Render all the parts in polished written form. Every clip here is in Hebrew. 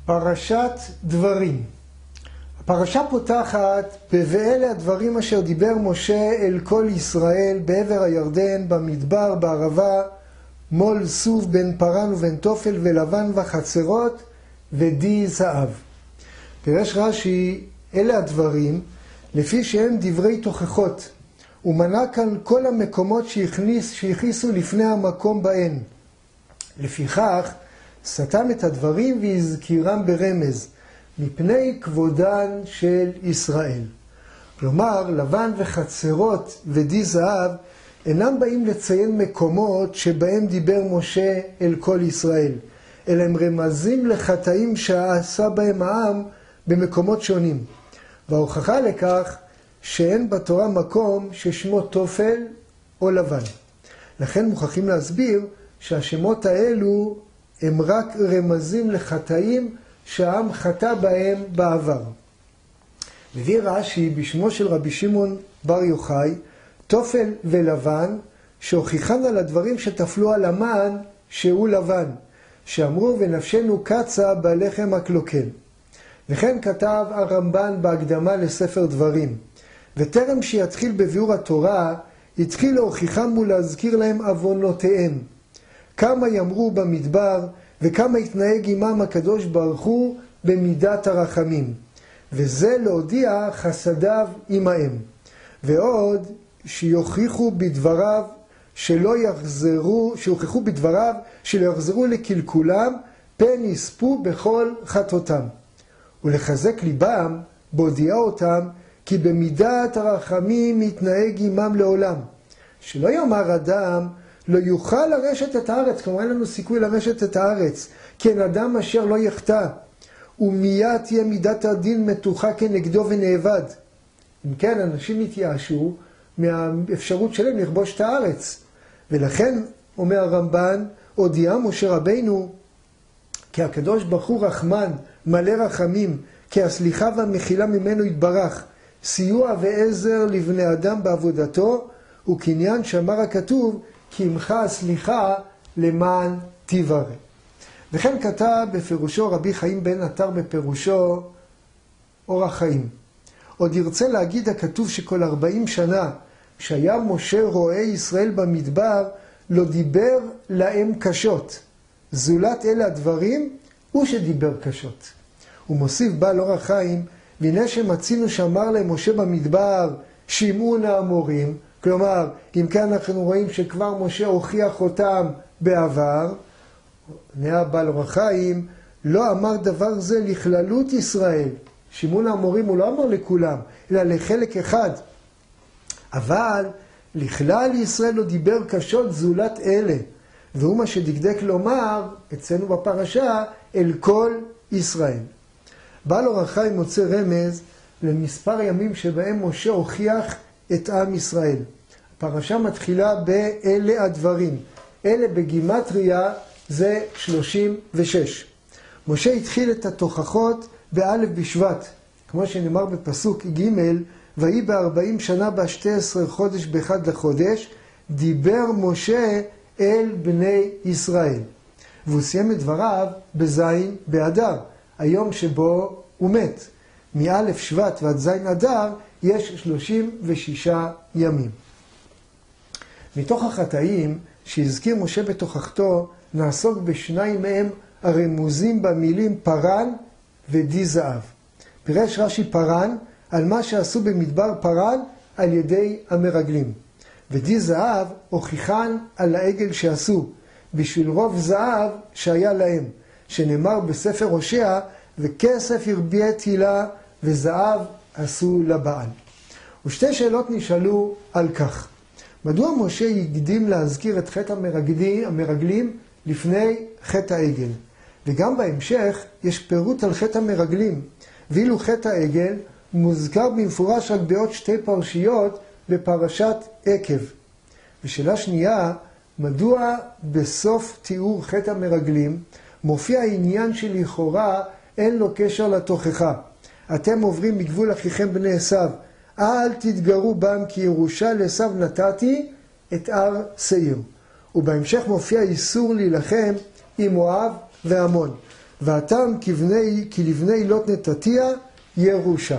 פרשת דברים. הפרשה פותחת ב"ואלה הדברים אשר דיבר משה אל כל ישראל בעבר הירדן, במדבר, בערבה, מול סוף בין פרן ובין תופל ולבן וחצרות ודי זהב. פירש רש"י, אלה הדברים לפי שהם דברי תוכחות. הוא מנה כאן כל המקומות שהכניסו לפני המקום בהן. לפיכך סתם את הדברים והזכירם ברמז, מפני כבודן של ישראל. כלומר, לבן וחצרות ודי זהב אינם באים לציין מקומות שבהם דיבר משה אל כל ישראל, אלא הם רמזים לחטאים שעשה בהם העם במקומות שונים. וההוכחה לכך שאין בתורה מקום ששמו תופל או לבן. לכן מוכרחים להסביר שהשמות האלו הם רק רמזים לחטאים שהעם חטא בהם בעבר. מביא רש"י בשמו של רבי שמעון בר יוחאי, תופל ולבן, שהוכיחן על הדברים שטפלו על המן שהוא לבן, שאמרו ונפשנו קצה בלחם הקלוקל. וכן כתב הרמב"ן בהקדמה לספר דברים, וטרם שיתחיל בביאור התורה, התחיל להוכיחם ולהזכיר להם עוונותיהם. כמה יאמרו במדבר, וכמה התנהג עמם הקדוש ברוך הוא במידת הרחמים. וזה להודיע חסדיו עמהם. ועוד שיוכיחו בדבריו שלא יחזרו לקלקולם, פן יספו בכל חטאותם. ולחזק ליבם בהודיע אותם כי במידת הרחמים יתנהג עמם לעולם. שלא יאמר אדם לא יוכל לרשת את הארץ, כלומר אין לנו סיכוי לרשת את הארץ, כי אין אדם אשר לא יחטא, ומיד תהיה מידת הדין מתוחה כנגדו ונאבד. אם כן, אנשים יתייאשו מהאפשרות שלהם לכבוש את הארץ. ולכן, אומר הרמב"ן, הודיע משה רבינו, כי הקדוש ברוך הוא רחמן, מלא רחמים, כי הסליחה והמחילה ממנו יתברך, סיוע ועזר לבני אדם בעבודתו, וקניין שאמר הכתוב, כי עמך הסליחה למען תברא. וכן כתב בפירושו רבי חיים בן עטר בפירושו אורח חיים. עוד ירצה להגיד הכתוב שכל 40 שנה שהיה משה רואה ישראל במדבר לא דיבר להם קשות. זולת אלה הדברים הוא שדיבר קשות. הוא מוסיף בעל אורח חיים, והנה שמצינו שאמר להם משה במדבר שמעו נא המורים, כלומר, אם כאן אנחנו רואים שכבר משה הוכיח אותם בעבר, נהיה בעל אורח חיים, לא אמר דבר זה לכללות ישראל. שמעון המורים הוא לא אמר לכולם, אלא לחלק אחד. אבל לכלל ישראל לא דיבר קשות זולת אלה. והוא מה שדקדק לומר, אצלנו בפרשה, אל כל ישראל. בעל אורח חיים מוצא רמז למספר ימים שבהם משה הוכיח את עם ישראל. הפרשה מתחילה באלה הדברים. אלה בגימטריה זה 36. משה התחיל את התוכחות באלף בשבט, כמו שנאמר בפסוק ג' ויהי ב40 שנה ב12 חודש באחד לחודש, דיבר משה אל בני ישראל. והוא סיים את דבריו בזין באדר, היום שבו הוא מת. מאלף שבט ועד זין אדר יש 36 ימים. מתוך החטאים שהזכיר משה בתוכחתו, נעסוק בשניים מהם הרמוזים במילים פרן ודי זהב. פירש רש"י פרן על מה שעשו במדבר פרן על ידי המרגלים. ודי זהב הוכיחן על העגל שעשו, בשביל רוב זהב שהיה להם, שנאמר בספר הושע, וכסף הרביע תהילה וזהב עשו לבעל. ושתי שאלות נשאלו על כך. מדוע משה הקדים להזכיר את חטא המרגלים לפני חטא העגל? וגם בהמשך יש פירוט על חטא המרגלים, ואילו חטא העגל מוזכר במפורש רק בעוד שתי פרשיות בפרשת עקב. ושאלה שנייה, מדוע בסוף תיאור חטא המרגלים מופיע העניין שלכאורה אין לו קשר לתוכחה? אתם עוברים מגבול אחיכם בני עשיו, אל תתגרו בם כי ירושה לעשיו נתתי את הר שעיר. ובהמשך מופיע איסור להילחם עם מואב ועמון. והתם כי לבני לוט נתתיה ירושה.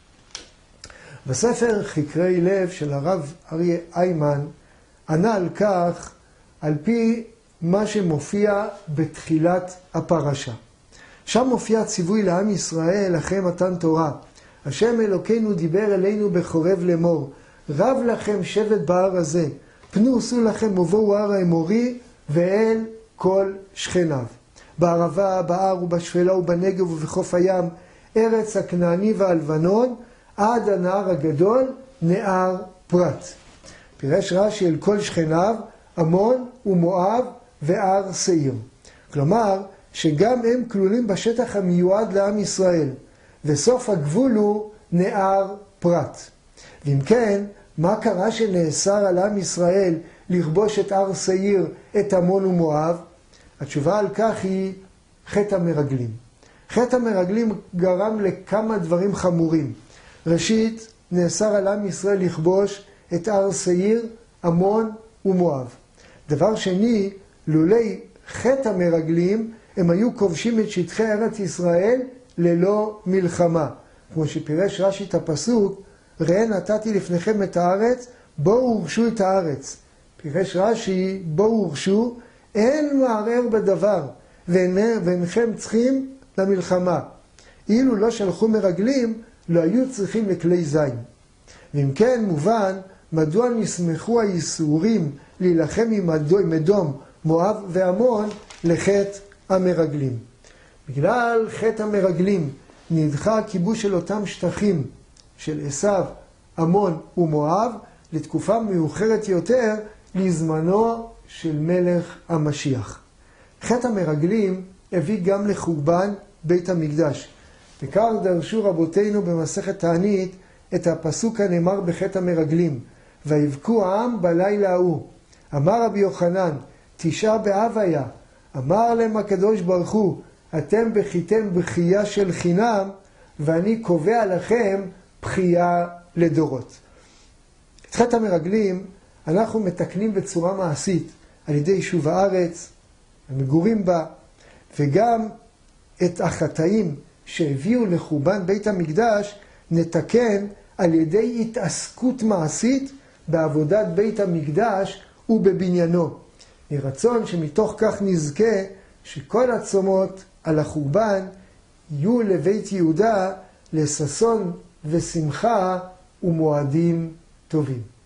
בספר חקרי לב של הרב אריה איימן ענה על כך על פי מה שמופיע בתחילת הפרשה. שם מופיע ציווי לעם ישראל אחרי מתן תורה. השם אלוקינו דיבר אלינו בחורב לאמור, רב לכם שבט בהר הזה, פנו עשו לכם ובואו הר האמורי ואל כל שכניו. בערבה, בהר ובשפלה ובנגב ובחוף הים, ארץ הכנעני והלבנון, עד הנהר הגדול, נהר פרת. פירש רש"י אל כל שכניו, עמון ומואב והר שעיר. כלומר, שגם הם כלולים בשטח המיועד לעם ישראל, וסוף הגבול הוא נהר פרת. ואם כן, מה קרה שנאסר על עם ישראל לכבוש את הר שעיר, את עמון ומואב? התשובה על כך היא חטא המרגלים. חטא המרגלים גרם לכמה דברים חמורים. ראשית, נאסר על עם ישראל לכבוש את הר שעיר, עמון ומואב. דבר שני, לולי חטא המרגלים, הם היו כובשים את שטחי ארץ ישראל ללא מלחמה. כמו שפירש רש"י את הפסוק, ראה נתתי לפניכם את הארץ, בואו ורשו את הארץ. פירש רש"י, בואו ורשו, אין מערער בדבר, ואינכם צריכים למלחמה. אילו לא שלחו מרגלים, לא היו צריכים לכלי זין. ואם כן, מובן, מדוע נסמכו האיסורים להילחם עם אדום, מואב ועמון לחטא המרגלים. בגלל חטא המרגלים נדחה הכיבוש של אותם שטחים של עשיו, עמון ומואב לתקופה מאוחרת יותר לזמנו של מלך המשיח. חטא המרגלים הביא גם לחורבן בית המקדש. וכך דרשו רבותינו במסכת תענית את הפסוק הנאמר בחטא המרגלים, ויבכו העם בלילה ההוא. אמר רבי יוחנן, 9 באב היה, אמר להם הקדוש ברוך הוא, אתם בכיתם בכייה של חינם, ואני קובע לכם בכייה לדורות. את חטא המרגלים אנחנו מתקנים בצורה מעשית, על ידי יישוב הארץ, המגורים בה, וגם את החטאים שהביאו לחורבן בית המקדש נתקן על ידי התעסקות מעשית בעבודת בית המקדש ובבניינו. מרצון שמתוך כך נזכה שכל הצומות על החורבן יהיו לבית יהודה לששון ושמחה ומועדים טובים.